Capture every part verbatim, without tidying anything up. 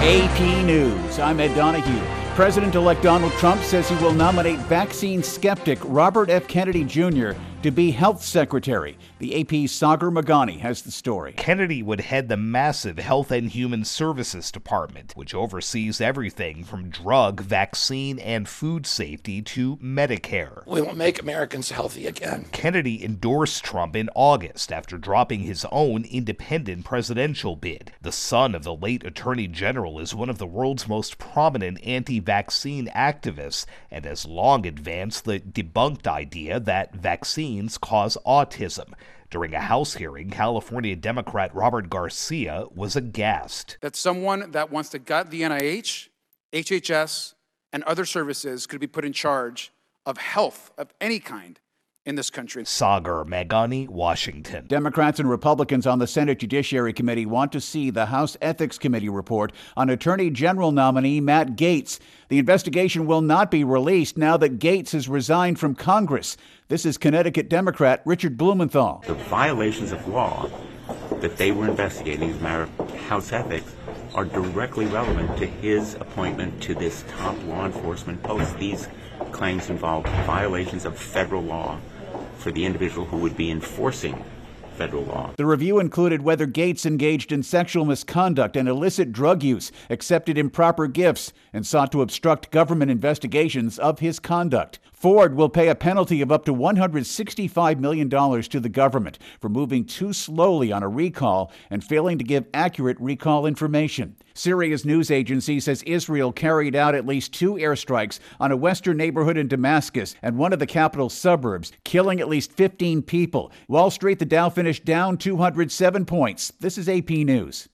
A P News. I'm Ed Donahue. President-elect Donald Trump says he will nominate vaccine skeptic Robert F. Kennedy Junior to be health secretary. The A P's Sagar Meghani has the story. Kennedy would head the massive Health and Human Services Department, which oversees everything from drug, vaccine, and food safety to Medicare. We will make Americans healthy again. Kennedy endorsed Trump in August after dropping his own independent presidential bid. The son of the late Attorney General is one of the world's most prominent anti-vaccine activists and has long advanced the debunked idea that vaccines cause autism. During a House hearing, California Democrat Robert Garcia was aghast. That someone that wants to gut the N I H, H H S, and other services could be put in charge of health of any kind in this country. Sagar Meghani, Washington. Democrats and Republicans on the Senate Judiciary Committee want to see the House Ethics Committee report on Attorney General nominee Matt Gaetz. The investigation will not be released now that Gaetz has resigned from Congress. This is Connecticut Democrat Richard Blumenthal. The violations of law that they were investigating as a matter of House ethics are directly relevant to his appointment to this top law enforcement post. These claims involve violations of federal law for the individual who would be enforcing federal law. The review included whether Gaetz engaged in sexual misconduct and illicit drug use, accepted improper gifts, and sought to obstruct government investigations of his conduct. Ford will pay a penalty of up to one hundred sixty-five million dollars to the government for moving too slowly on a recall and failing to give accurate recall information. Syria's news agency says Israel carried out at least two airstrikes on a western neighborhood in Damascus and one of the capital's suburbs, killing at least fifteen people. Wall Street, the Dow finished down two hundred seven points. This is A P News.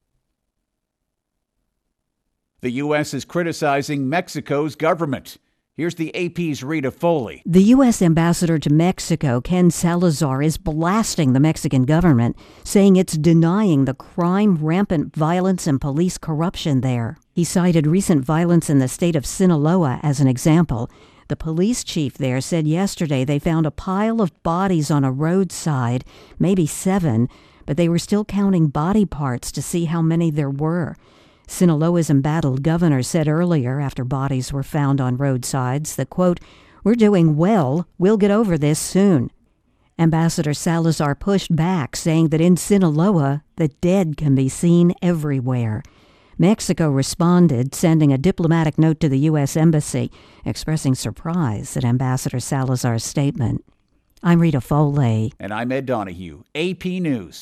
The U S is criticizing Mexico's government. Here's the A P's Rita Foley. The U S ambassador to Mexico, Ken Salazar, is blasting the Mexican government, saying it's denying the crime, rampant violence, and police corruption there. He cited recent violence in the state of Sinaloa as an example. The police chief there said yesterday they found a pile of bodies on a roadside, maybe seven, but they were still counting body parts to see how many there were. Sinaloa's embattled governor said earlier, after bodies were found on roadsides, that, quote, "We're doing well. We'll get over this soon." Ambassador Salazar pushed back, saying that in Sinaloa, the dead can be seen everywhere. Mexico responded, sending a diplomatic note to the U S Embassy, expressing surprise at Ambassador Salazar's statement. I'm Rita Foley. And I'm Ed Donahue, A P News.